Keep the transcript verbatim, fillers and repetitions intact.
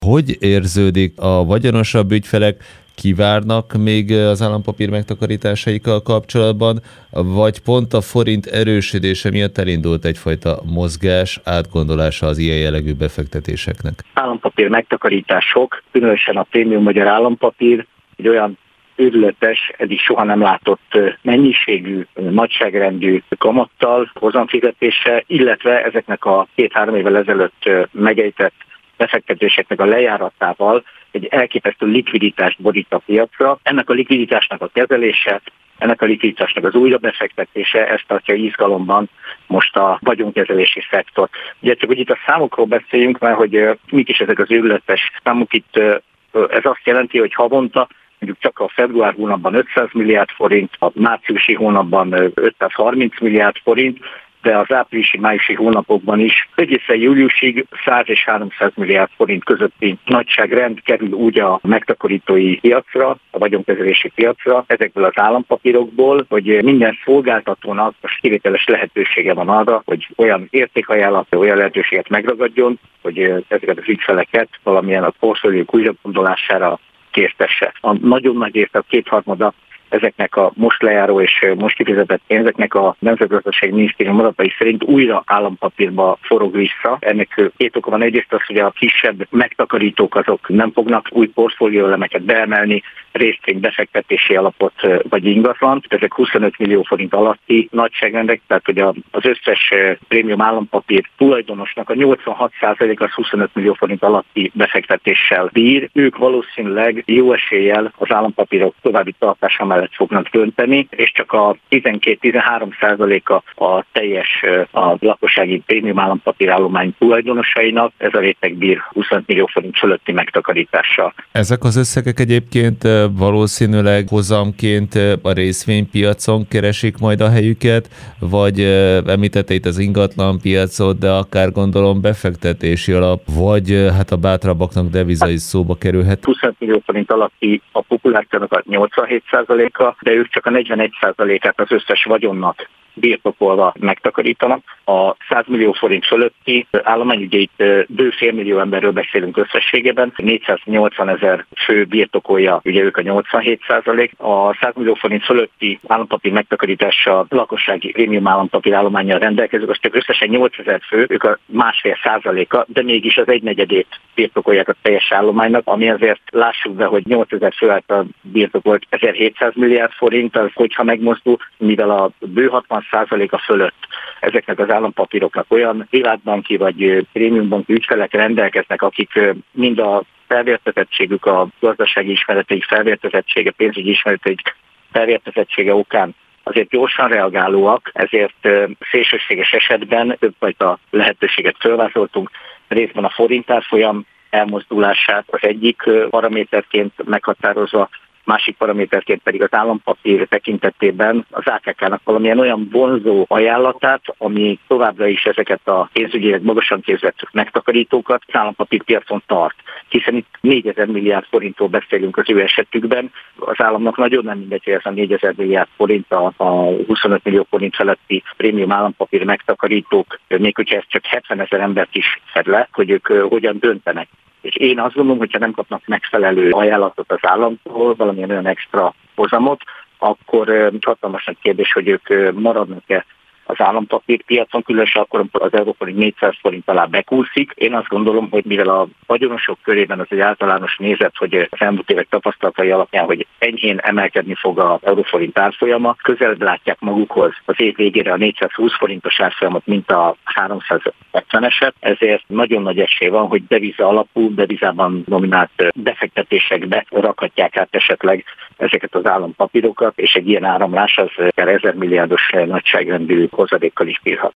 Hogy érződik a vagyonosabb ügyfelek? Kivárnak még az állampapír megtakarításaikkal kapcsolatban, vagy pont a forint erősödése miatt elindult egyfajta mozgás, átgondolása az ilyen jellegű befektetéseknek? Állampapír megtakarítások, különösen a prémium magyar állampapír egy olyan őrületes, eddig soha nem látott mennyiségű, nagyságrendű kamattal, hozamfizetése, illetve ezeknek a két-három évvel ezelőtt megejtett befektetéseknek a lejáratával egy elképesztő likviditást borít a piacra. Ennek a likviditásnak a kezelése, ennek a likviditásnak az újrabefektetése, ezt tartja izgalomban most a vagyonkezelési szektor. Ugye csak, hogy itt a számokról beszéljünk, mert hogy mik is ezek az őrületes számok, itt ez azt jelenti, hogy havonta mondjuk csak a február hónapban ötszáz milliárd forint, a márciusi hónapban ötszázharminc milliárd forint, de az áprilisi-májusi hónapokban is egészen júliusig száz és háromszáz milliárd forint közötti nagyságrend kerül úgy a megtakarítói piacra, a vagyonkezelési piacra, ezekből az állampapírokból, hogy minden szolgáltatónak most kivételes lehetősége van arra, hogy olyan értékajánlat, olyan lehetőséget megragadjon, hogy ezeket az ügyfeleket valamilyen a portfóliók újragondolására késztesse. A nagyon nagy része, a kétharmada ezeknek a most lejáró és most kifizetett pénzeknek a Nemzetgazdasági Minisztérium adatai szerint újra állampapírba forog vissza. Ennek két oka van. Egyrészt az, hogy a kisebb megtakarítók azok nem fognak új portfólióelemeket beemelni, részvény befektetési alapot vagy ingatlant. Ezek huszonöt millió forint alatti nagyságrendek, tehát hogy az összes prémium állampapír tulajdonosnak a nyolcvanhat százalék az huszonöt millió forint alatti befektetéssel bír. Ők valószínűleg jó eséllyel az állampapírok további tartása mellett fognak dönteni, és csak a tizenkét-tizenhárom százaléka a teljes a lakossági prémium állampapírállomány tulajdonosainak, ez a réteg bír huszonöt millió forint fölötti megtakarítással. Ezek az összegek egyébként valószínűleg hozamként a részvénypiacon keresik majd a helyüket, vagy említette itt az ingatlan piacot, de akár gondolom befektetési alap, vagy hát a bátrabbaknak deviza is szóba kerülhet. huszonöt millió forint alatti a populációnak a nyolcvanhét százaléka, de ők csak a negyvenegy százalékát az összes vagyonnak birtokolva megtakarítanak. A száz millió forint fölötti állomány, ugye itt bő félmillió emberről beszélünk összességében, négyszáznyolcvan ezer fő birtokolja, ugye ők a nyolcvanhét százalék. A száz millió forint fölötti állampapír megtakarítása lakossági prémium állampapír állománnyal rendelkezők, az csak összesen nyolcezer fő, ők a másfél százaléka, de mégis az egynegyedét birtokolják a teljes állománynak, ami azért lássuk be, hogy nyolcezer fő által birtokolt ezerhétszáz milliárd forint, az hogyha megmozdul, mivel a bő hatvan százaléka fölött ezeknek az állampapíroknak olyan privátbanki vagy prémiumbanki ügyfelek rendelkeznek, akik mind a felvértezettségük, a gazdasági ismereteik felvértezettsége, pénzügyi ismereteik felvértezettsége okán azért gyorsan reagálóak, ezért szélsőséges esetben többfajta lehetőséget felvázoltunk, részben a forint árfolyam elmozdulását az egyik paraméterként meghatározva, másik paraméterként pedig az állampapír tekintetében az á ká ká-nak valamilyen olyan vonzó ajánlatát, ami továbbra is ezeket a pénzügyileg magasan képzett megtakarítókat az állampapírpiacon tart. Hiszen itt négyezer milliárd forintról beszélünk az ő esetükben. Az államnak nagyon nem mindegy, hogy ez a négyezer milliárd forint a, a huszonöt millió forint feletti prémium állampapír megtakarítók, még hogyha ez csak hetvenezer embert is fed le, hogy ők hogyan döntenek. És én azt gondolom, hogyha nem kapnak megfelelő ajánlatot az államtól, valamilyen olyan extra hozamot, akkor hatalmas nagy kérdés, hogy ők maradnak-e az állampapírpiacon, különösen akkor, amikor az euróforint négyszáz forint alá bekúszik. Én azt gondolom, hogy mivel a vagyonosok körében az egy általános nézet, hogy az elmúlt évek tapasztalatai alapján, hogy enyhén emelkedni fog az euróforint árfolyama, közelebb látják magukhoz az év végére a négyszázhúsz forintos árfolyamot, mint a háromszázhetveneset, ezért nagyon nagy esély van, hogy deviza alapú, devizában nominált befektetésekbe rakhatják át esetleg ezeket az állampapírokat, és egy ilyen áramlás az ezer milliárdos nagyságrendű hozadékkal is bírhat.